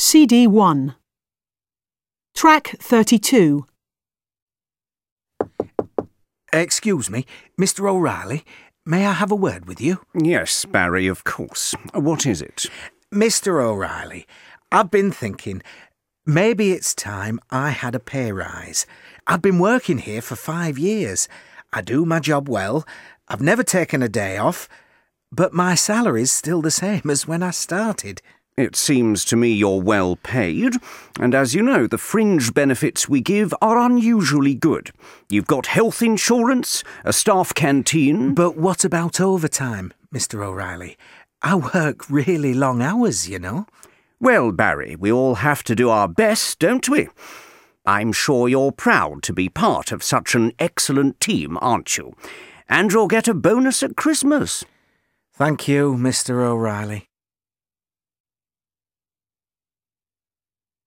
CD 1. Track 32. Excuse me, Mr. O'Reilly, may I have a word with you? Yes, Barry, of course. What is it? Mr. O'Reilly, I've been thinking, maybe it's time I had a pay rise. I've been working here for 5 years. I do my job well. I've never taken a day off, but my salary's still the same as when I started. It seems to me you're well paid, and as you know, the fringe benefits we give are unusually good. You've got health insurance, a staff canteen. But what about overtime, Mr. O'Reilly? I work really long hours, you know. Well, Barry, we all have to do our best, don't we? I'm sure you're proud to be part of such an excellent team, aren't you? And you'll get a bonus at Christmas. Thank you, Mr. O'Reilly.